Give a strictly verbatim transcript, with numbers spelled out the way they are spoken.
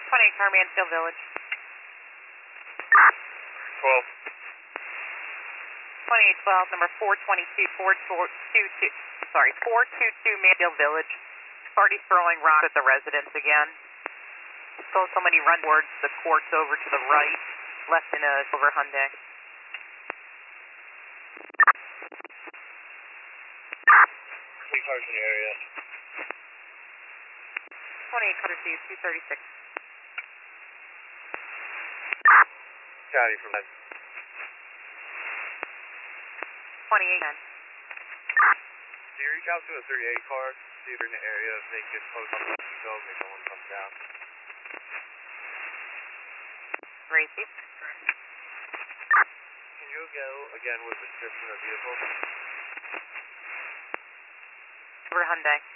twenty-eight car, Mansfield Village. twelve. twenty-eight twelve, number four twenty-two, four twenty-two, sorry, four twenty-two Mansfield Village. Party's throwing rocks at the residents again. So somebody run towards the courts over to the right, left in a silver Hyundai. Three cars in the area. twenty-eight car received, two thirty-six. Copy from that. twenty-eight ten. Do you reach out to a thirty-eight car, see if they're in the area, if they get close to the go, maybe someone comes down. Racy. Can you go again with the description of the vehicle? Silver Hyundai.